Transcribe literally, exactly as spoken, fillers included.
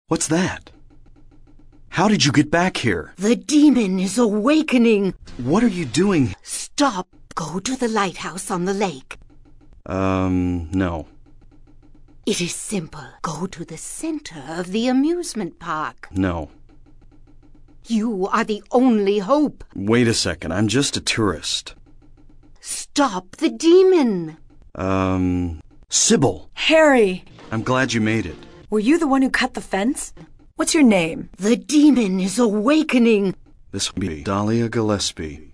What's that? How did you get back here? The demon is awakening. What are you doing? Stop. Go to the lighthouse on the lake. Um, no. It is simple. Go to the center of the amusement park. No. You are the only hope. Wait a second. I'm just a tourist. Stop the demon. Um, Sybil. Harry! I'm glad you made it. Were you the one who cut the fence? What's your name? The demon is awakening. This will be Dahlia Gillespie.